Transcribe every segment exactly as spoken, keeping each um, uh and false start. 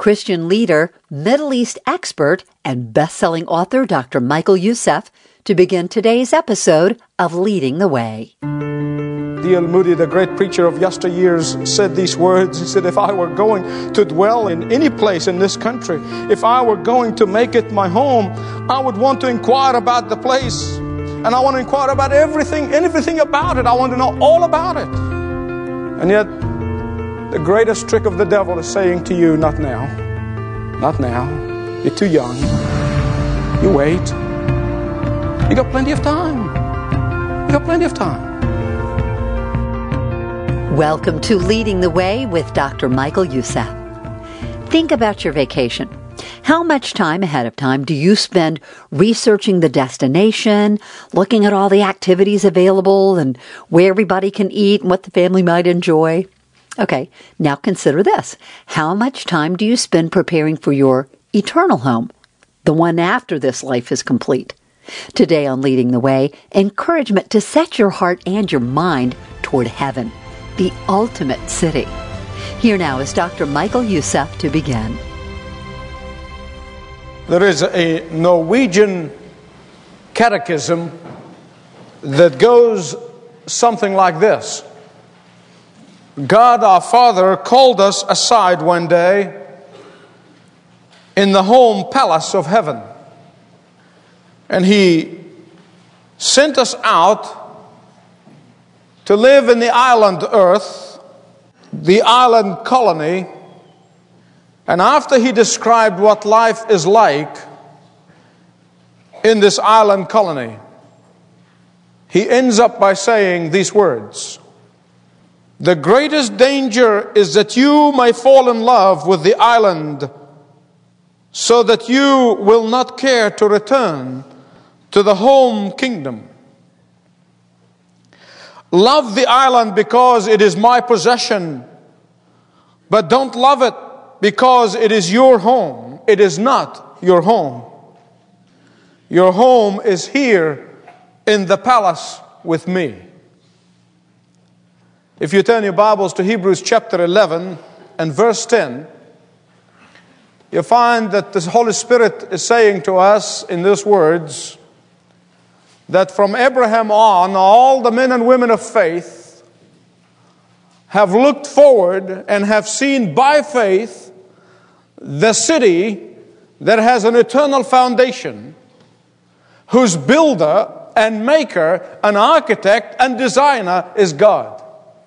Christian leader, Middle East expert, and best-selling author Doctor Michael Youssef to begin today's episode of Leading the Way. D L Moody, the great preacher of yesteryears, said these words. He said, if I were going to dwell in any place in this country, if I were going to make it my home, I would want to inquire about the place. And I want to inquire about everything, everything about it. I want to know all about it. And yet, the greatest trick of the devil is saying to you, not now. Not now. You're too young. You wait. You got plenty of time. You got plenty of time. Welcome to Leading the Way with Doctor Michael Youssef. Think about your vacation. How much time ahead of time do you spend researching the destination, looking at all the activities available and where everybody can eat and what the family might enjoy? Okay, now consider this. How much time do you spend preparing for your eternal home, the one after this life is complete? Today on Leading the Way, encouragement to set your heart and your mind toward heaven, the ultimate city. Here now is Doctor Michael Youssef to begin. There is a Norwegian catechism that goes something like this. God our Father called us aside one day in the home palace of heaven. And He sent us out to live in the island earth, the island colony. And after He described what life is like in this island colony, He ends up by saying these words: the greatest danger is that you may fall in love with the island so that you will not care to return to the home kingdom. Love the island because it is my possession, but don't love it because it is your home. It is not your home. Your home is here in the palace with me. If you turn your Bibles to Hebrews chapter eleven and verse ten, you'll find that the Holy Spirit is saying to us in these words that from Abraham on, all the men and women of faith have looked forward and have seen by faith the city that has an eternal foundation, whose builder and maker and architect and designer is God.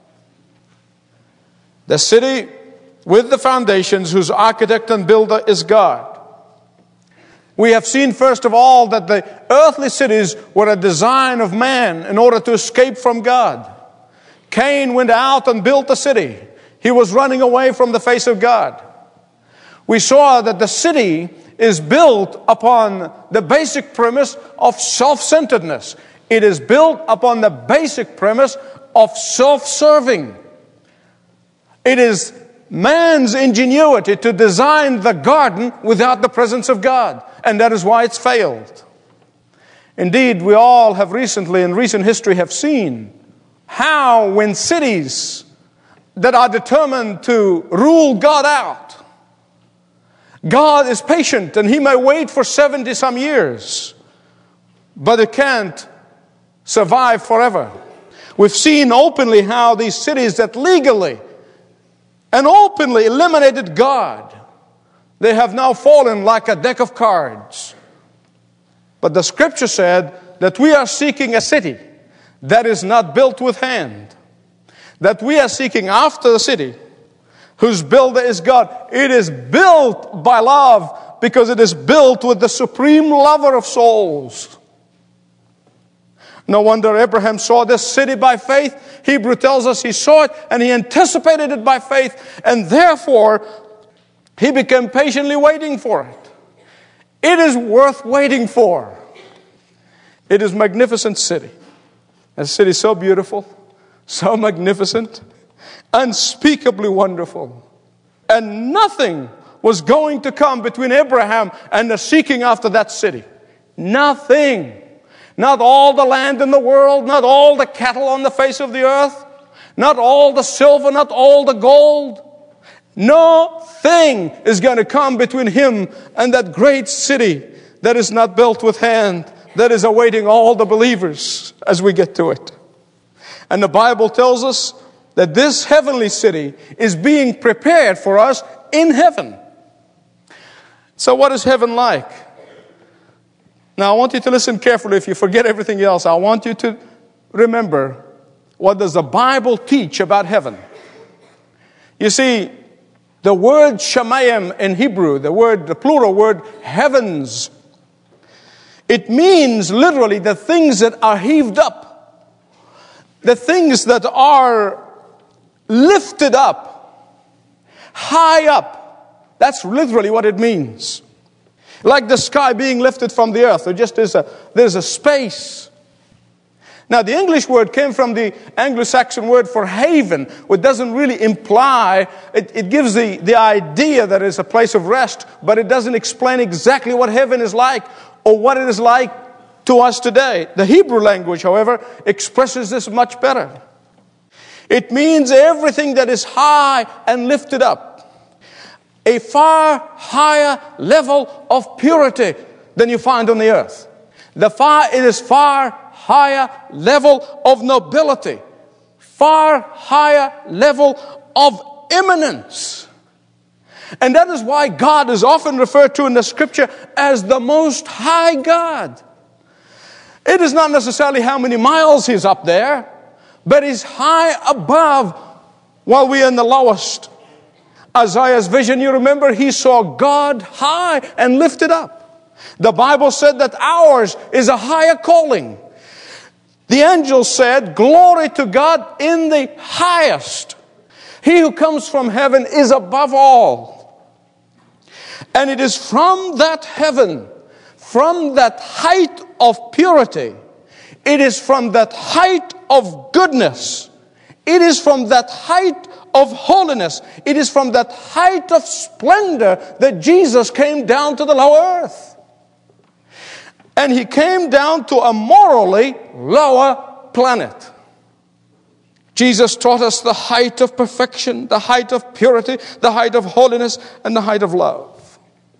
The city with the foundations, whose architect and builder is God. We have seen, first of all, that the earthly cities were a design of man in order to escape from God. Cain went out and built a city. He was running away from the face of God. We saw that the city is built upon the basic premise of self-centeredness. It is built upon the basic premise of self-serving. It is man's ingenuity to design the garden without the presence of God. And that is why it's failed. Indeed, we all have recently, in recent history, have seen how when cities that are determined to rule God out, God is patient and He may wait for seventy some years, but it can't survive forever. We've seen openly how these cities that legally and openly eliminated God, they have now fallen like a deck of cards. But the Scripture said that we are seeking a city that is not built with hand. That we are seeking after the city whose builder is God. It is built by love because it is built with the supreme lover of souls. No wonder Abraham saw this city by faith. Hebrew tells us he saw it and he anticipated it by faith, and therefore he became patiently waiting for it. It is worth waiting for. It is a magnificent city. A city so beautiful, so magnificent, unspeakably wonderful. And nothing was going to come between Abraham and the seeking after that city. Nothing. Not all the land in the world, not all the cattle on the face of the earth, not all the silver, not all the gold. No thing is going to come between him and that great city that is not built with hand, that is awaiting all the believers as we get to it. And the Bible tells us that this heavenly city is being prepared for us in heaven. So what is heaven like? Now I want you to listen carefully. If you forget everything else, I want you to remember, what does the Bible teach about heaven? You see, the word shamayim in Hebrew, the word, the plural word, heavens, it means literally the things that are heaved up, the things that are lifted up, high up. That's literally what it means. Like the sky being lifted from the earth. There just is a, there's a space. Now, the English word came from the Anglo-Saxon word for haven, which doesn't really imply, it, it gives the, the idea that it's a place of rest, but it doesn't explain exactly what heaven is like or what it is like to us today. The Hebrew language, however, expresses this much better. It means everything that is high and lifted up. A far higher level of purity than you find on the earth. The far, it is far higher level of nobility, far higher level of eminence. And that is why God is often referred to in the Scripture as the Most High God. It is not necessarily how many miles He's up there, but He's high above while we are in the lowest. Isaiah's vision, you remember, he saw God high and lifted up. The Bible said that ours is a higher calling. The angel said, glory to God in the highest. He who comes from heaven is above all. And it is from that heaven, from that height of purity, it is from that height of goodness, it is from that height of holiness, it is from that height of splendor that Jesus came down to the lower earth. And He came down to a morally lower planet. Jesus taught us the height of perfection, the height of purity, the height of holiness, and the height of love.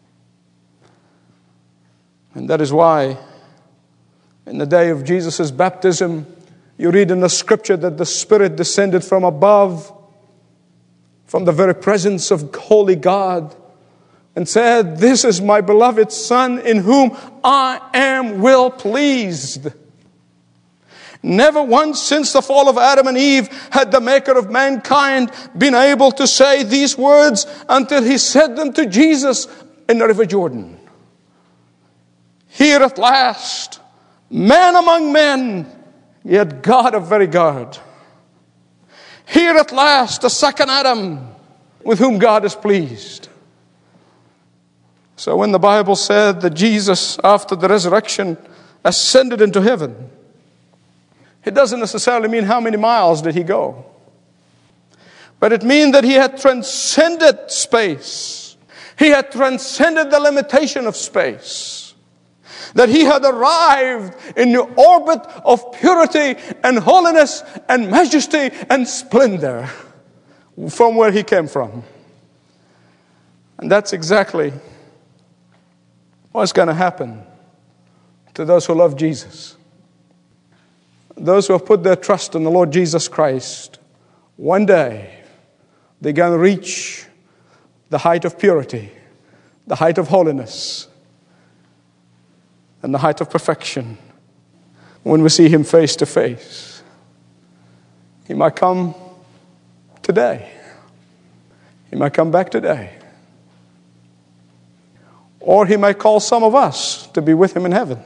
And that is why in the day of Jesus' baptism, you read in the Scripture that the Spirit descended from above, from the very presence of holy God, and said, this is my beloved Son in whom I am well pleased. Never once since the fall of Adam and Eve had the Maker of mankind been able to say these words until He said them to Jesus in the River Jordan. Here at last, man among men, yet God of very God. Here at last, the second Adam with whom God is pleased. So when the Bible said that Jesus, after the resurrection, ascended into heaven, it doesn't necessarily mean how many miles did He go. But it means that He had transcended space. He had transcended the limitation of space. That He had arrived in the orbit of purity and holiness and majesty and splendor from where He came from. And that's exactly what's going to happen to those who love Jesus. Those who have put their trust in the Lord Jesus Christ, one day they're going to reach the height of purity, the height of holiness, and the height of perfection when we see Him face to face. He might come today. He might come back today. Or He might call some of us to be with Him in heaven.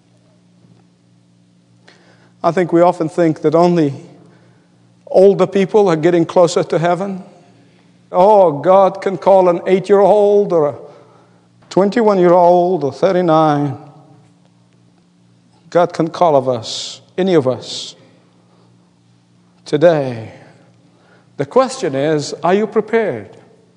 I think we often think that only older people are getting closer to heaven. Oh, God can call an eight-year-old or a twenty-one-year-old or thirty-nine. God can call of us, any of us, today. The question is, are you prepared?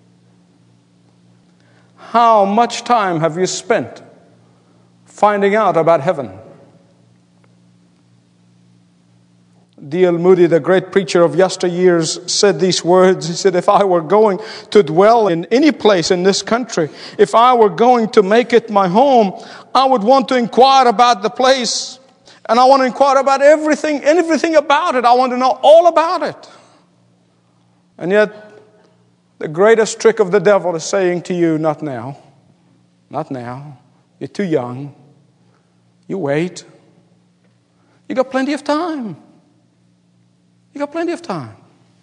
How much time have you spent finding out about heaven? D L Moody, the great preacher of yesteryears, said these words. He said, if I were going to dwell in any place in this country, if I were going to make it my home, I would want to inquire about the place. And I want to inquire about everything, everything about it. I want to know all about it. And yet, the greatest trick of the devil is saying to you, not now. Not now. You're too young. You wait. You got plenty of time. You got plenty of time.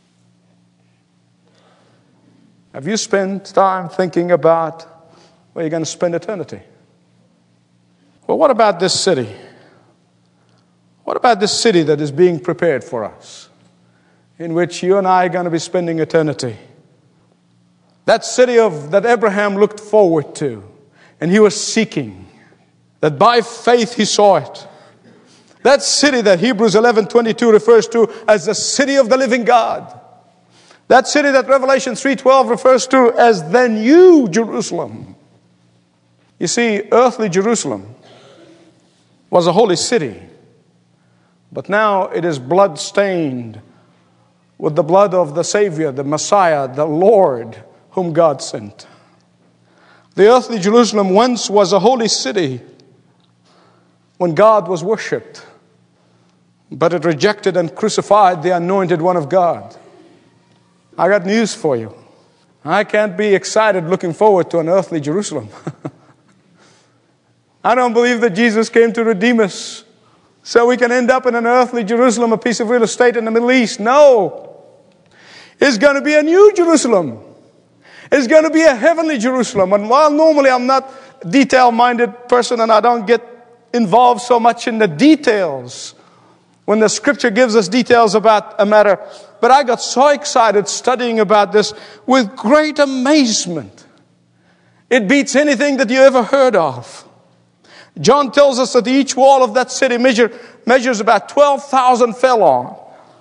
Have you spent time thinking about where you're going to spend eternity? Well, what about this city? What about this city that is being prepared for us, in which you and I are going to be spending eternity? That city of that Abraham looked forward to, and he was seeking, that by faith he saw it. That city that Hebrews eleven twenty-two refers to as the city of the living God. That city that Revelation three twelve refers to as the new Jerusalem. You see, earthly Jerusalem was a holy city, but now it is blood-stained with the blood of the Savior, the Messiah, the Lord, whom God sent. The earthly Jerusalem once was a holy city when God was worshipped, but it rejected and crucified the anointed one of God. I got news for you. I can't be excited looking forward to an earthly Jerusalem. I don't believe that Jesus came to redeem us so we can end up in an earthly Jerusalem, a piece of real estate in the Middle East. No. It's going to be a new Jerusalem. It's going to be a heavenly Jerusalem. And while normally I'm not a detail-minded person and I don't get involved so much in the details when the Scripture gives us details about a matter, but I got so excited studying about this with great amazement. It beats anything that you ever heard of. John tells us that each wall of that city measure, measures about twelve thousand furlong.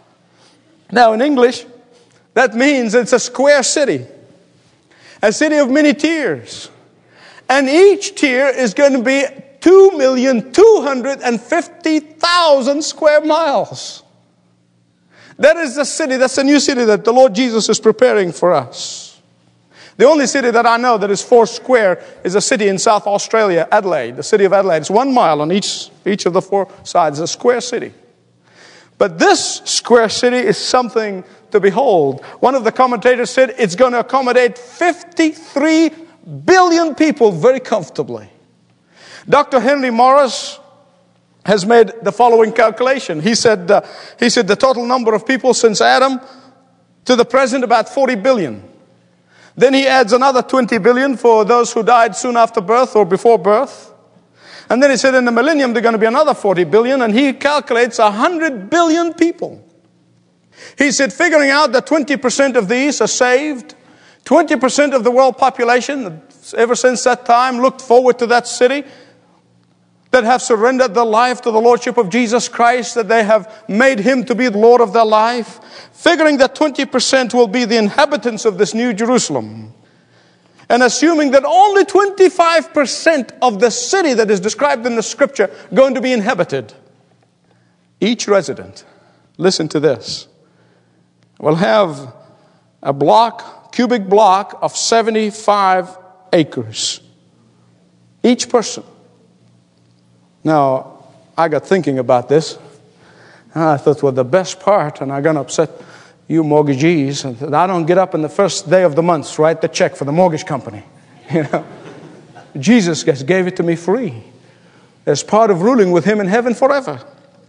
Now in English, that means it's a square city. A city of many tiers. And each tier is going to be two million two hundred fifty thousand square miles. That is the city, that's the new city that the Lord Jesus is preparing for us. The only city that I know that is four square is a city in South Australia, Adelaide, the city of Adelaide. It's one mile on each, each of the four sides, a square city. But this square city is something to behold. One of the commentators said it's going to accommodate fifty-three billion people very comfortably. Doctor Henry Morris has made the following calculation. He said, uh, he said the total number of people since Adam to the present about forty billion. Then he adds another twenty billion for those who died soon after birth or before birth. And then he said in the millennium there are going to be another forty billion, and he calculates one hundred billion people. He said figuring out that twenty percent of these are saved, twenty percent of the world population ever since that time looked forward to that city, that have surrendered their life to the Lordship of Jesus Christ, that they have made Him to be the Lord of their life, figuring that twenty percent will be the inhabitants of this new Jerusalem, and assuming that only twenty-five percent of the city that is described in the Scripture going to be inhabited. Each resident, listen to this, will have a block, cubic block of seventy-five acres. Each person. Now, I got thinking about this. I thought, well, the best part, and I'm going to upset you mortgagees, that I don't get up on the first day of the month to write the check for the mortgage company. You know, Jesus just gave it to me free as part of ruling with Him in heaven forever.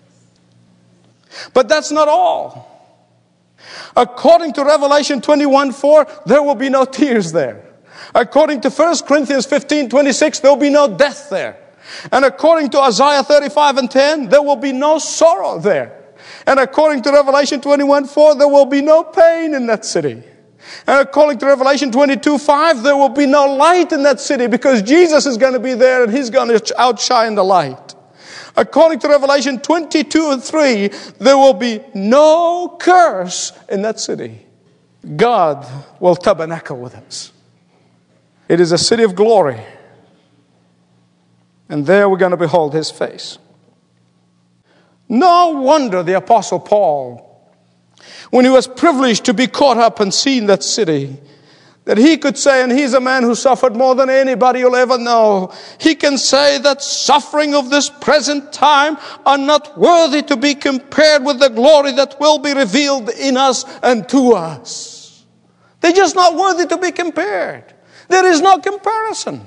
But that's not all. According to Revelation twenty-one four, there will be no tears there. According to First Corinthians fifteen twenty-six, there will be no death there. And according to Isaiah thirty-five and ten, there will be no sorrow there. And according to Revelation twenty-one four, there will be no pain in that city. And according to Revelation twenty-two five, there will be no light in that city because Jesus is going to be there and He's going to outshine the light. According to Revelation twenty-two and three, there will be no curse in that city. God will tabernacle with us. It is a city of glory. And there we're going to behold His face. No wonder the Apostle Paul, when he was privileged to be caught up and see that city, that he could say, and he's a man who suffered more than anybody you'll ever know, he can say that suffering of this present time are not worthy to be compared with the glory that will be revealed in us and to us. They're just not worthy to be compared. There is no comparison.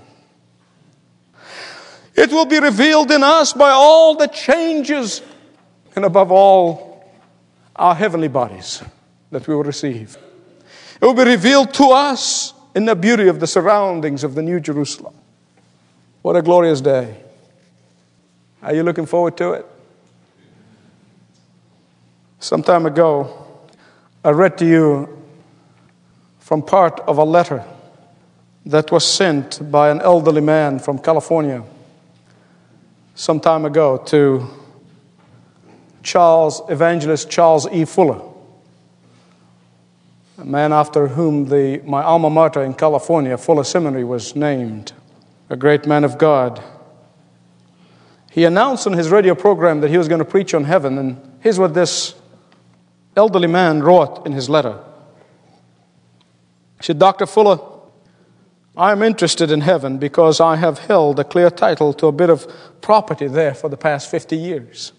It will be revealed in us by all the changes, and above all, our heavenly bodies that we will receive. It will be revealed to us in the beauty of the surroundings of the New Jerusalem. What a glorious day. Are you looking forward to it? Some time ago, I read to you from part of a letter that was sent by an elderly man from California some time ago to Charles, evangelist Charles E. Fuller, a man after whom the, my alma mater in California, Fuller Seminary, was named, a great man of God. He announced on his radio program that he was going to preach on heaven, and here's what this elderly man wrote in his letter. He said, Doctor Fuller, I am interested in heaven because I have held a clear title to a bit of property there for the past fifty years.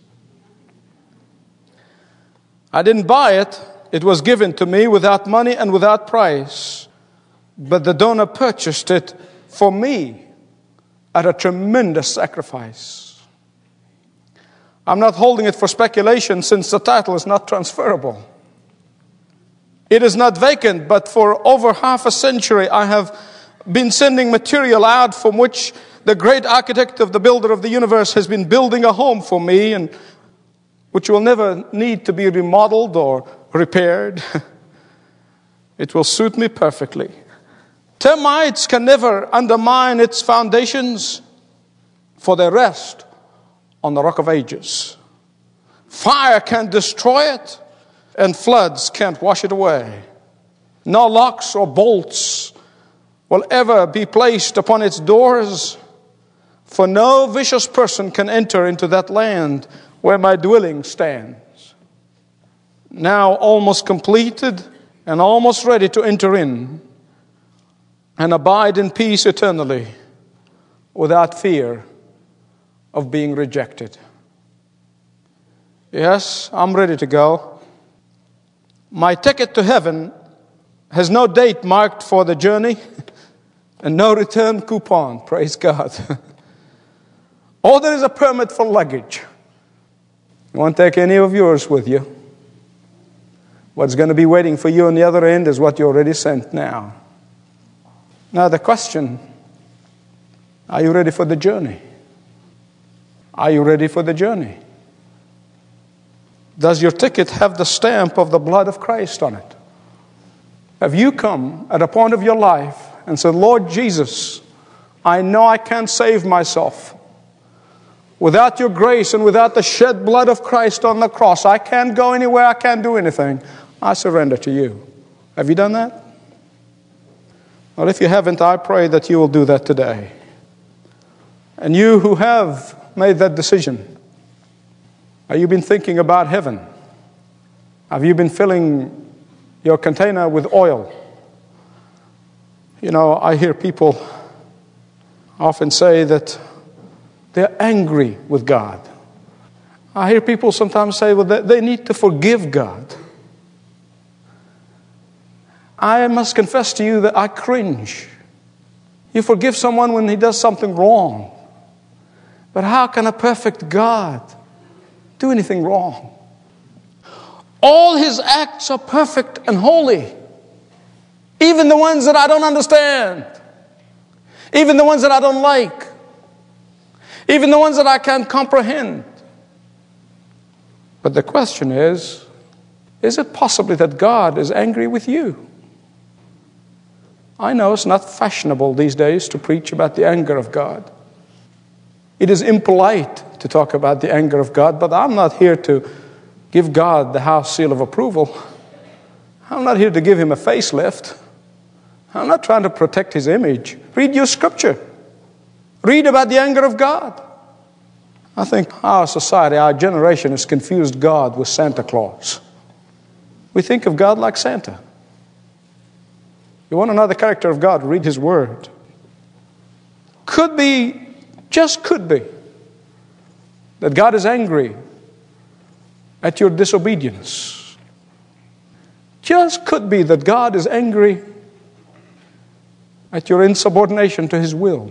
I didn't buy it. It was given to me without money and without price. But the donor purchased it for me at a tremendous sacrifice. I'm not holding it for speculation since the title is not transferable. It is not vacant, but for over half a century I have been sending material out from which the great architect of the builder of the universe has been building a home for me, and which will never need to be remodeled or repaired. It will suit me perfectly. Termites can never undermine its foundations, for they rest on the rock of ages. Fire can't destroy it, and floods can't wash it away. No locks or bolts will ever be placed upon its doors, for no vicious person can enter into that land where my dwelling stands. Now almost completed and almost ready to enter in and abide in peace eternally without fear of being rejected. Yes, I'm ready to go. My ticket to heaven has no date marked for the journey and no return coupon, praise God. Or there is a permit for luggage. You won't take any of yours with you. What's going to be waiting for you on the other end is what you already sent now. Now the question, are you ready for the journey? Are you ready for the journey? Does your ticket have the stamp of the blood of Christ on it? Have you come at a point of your life and said, Lord Jesus, I know I can't save myself. Without your grace and without the shed blood of Christ on the cross, I can't go anywhere, I can't do anything. I surrender to you. Have you done that? Well, if you haven't, I pray that you will do that today. And you who have made that decision, have you been thinking about heaven? Have you been filling your container with oil? You know, I hear people often say that they're angry with God. I hear people sometimes say, well, they need to forgive God. I must confess to you that I cringe. You forgive someone when he does something wrong. But how can a perfect God do anything wrong? All his acts are perfect and holy. Even the ones that I don't understand. Even the ones that I don't like. Even the ones that I can't comprehend. But the question is, is it possibly that God is angry with you? I know it's not fashionable these days to preach about the anger of God. It is impolite to talk about the anger of God, but I'm not here to give God the house seal of approval. I'm not here to give him a facelift. I'm not trying to protect his image. Read your scripture. Read about the anger of God. I think our society, our generation has confused God with Santa Claus. We think of God like Santa. You want to know the character of God? Read His Word. Could be, just could be, that God is angry at your disobedience. Just could be that God is angry at your insubordination to His will.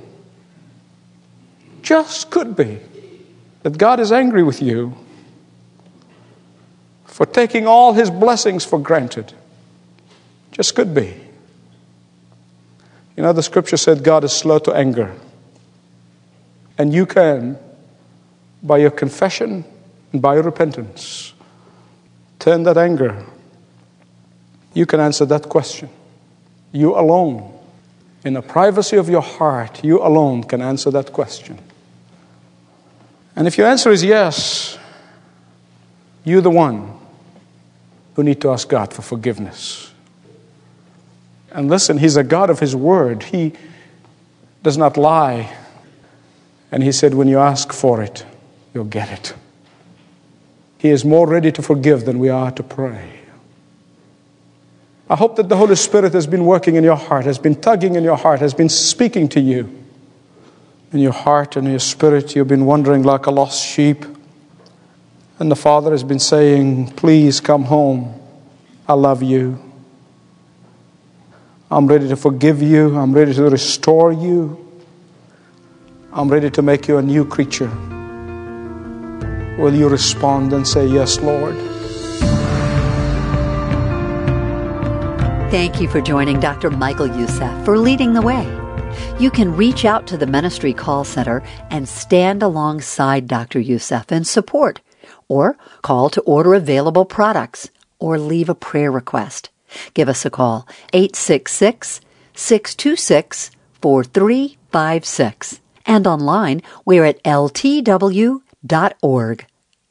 Just could be that God is angry with you for taking all His blessings for granted. Just could be. You know, the scripture said God is slow to anger. And you can, by your confession and by your repentance, turn that anger. You can answer that question. You alone, in the privacy of your heart, you alone can answer that question. And if your answer is yes, you're the one who need to ask God for forgiveness. And listen, He's a God of His Word. He does not lie. And He said, when you ask for it, you'll get it. He is more ready to forgive than we are to pray. I hope that the Holy Spirit has been working in your heart, has been tugging in your heart, has been speaking to you. In your heart and in your spirit, you've been wandering like a lost sheep. And the Father has been saying, please come home. I love you. I'm ready to forgive you. I'm ready to restore you. I'm ready to make you a new creature. Will you respond and say, yes, Lord? Thank you for joining Doctor Michael Youssef for Leading the Way. You can reach out to the Ministry Call Center and stand alongside Doctor Youssef in support, or call to order available products, or leave a prayer request. Give us a call, eight six six, six two six, four three five six. And online, we're at L T W dot org.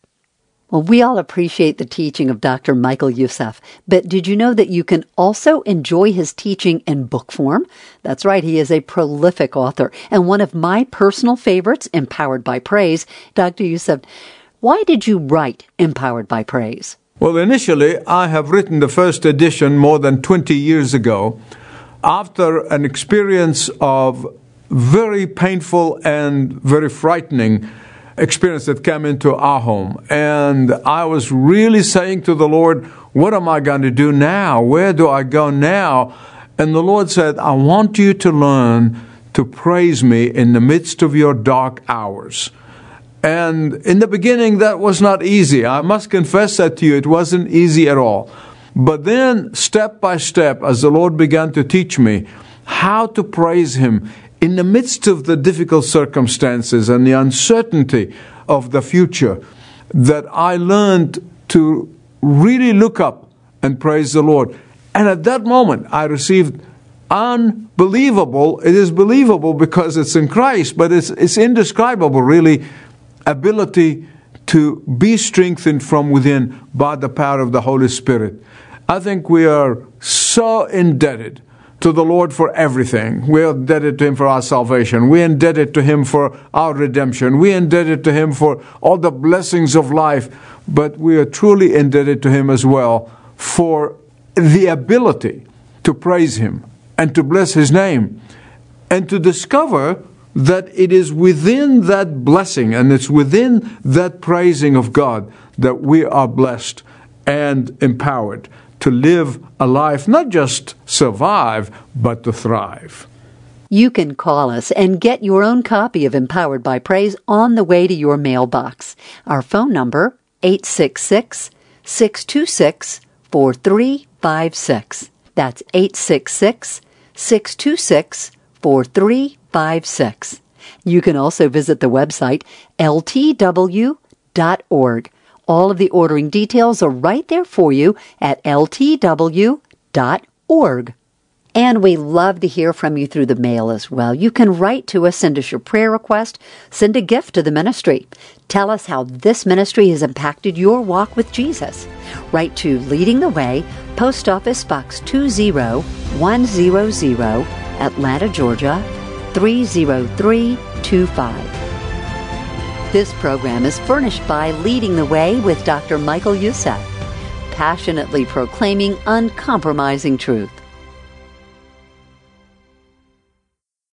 Well, we all appreciate the teaching of Doctor Michael Youssef, but did you know that you can also enjoy his teaching in book form? That's right, he is a prolific author, and one of my personal favorites, Empowered by Praise. Doctor Youssef, why did you write Empowered by Praise? Well, initially, I have written the first edition more than twenty years ago, after an experience of very painful and very frightening experience that came into our home. And I was really saying to the Lord, what am I going to do now? Where do I go now? And the Lord said, I want you to learn to praise me in the midst of your dark hours. And in the beginning, that was not easy. I must confess that to you. It wasn't easy at all. But then, step by step, as the Lord began to teach me how to praise Him in the midst of the difficult circumstances and the uncertainty of the future, that I learned to really look up and praise the Lord. And at that moment, I received unbelievable, it is believable because it's in Christ, but it's, it's indescribable, really, ability to be strengthened from within by the power of the Holy Spirit. I think we are so indebted to the Lord for everything. We are indebted to Him for our salvation. We are indebted to Him for our redemption. We are indebted to Him for all the blessings of life. But we are truly indebted to Him as well for the ability to praise Him and to bless His name and to discover that it is within that blessing and it's within that praising of God that we are blessed and empowered to live a life, not just survive, but to thrive. You can call us and get your own copy of Empowered by Praise on the way to your mailbox. Our phone number, eight six six, six two six, four three five six. That's eight six six, six two six, four three five six. You can also visit the website, L T W dot org. All of the ordering details are right there for you at L T W dot org. And we love to hear from you through the mail as well. You can write to us, send us your prayer request, send a gift to the ministry. Tell us how this ministry has impacted your walk with Jesus. Write to Leading the Way, Post Office Box two zero one zero zero, Atlanta, Georgia, three zero three two five. This program is furnished by Leading the Way with Doctor Michael Youssef, passionately proclaiming uncompromising truth.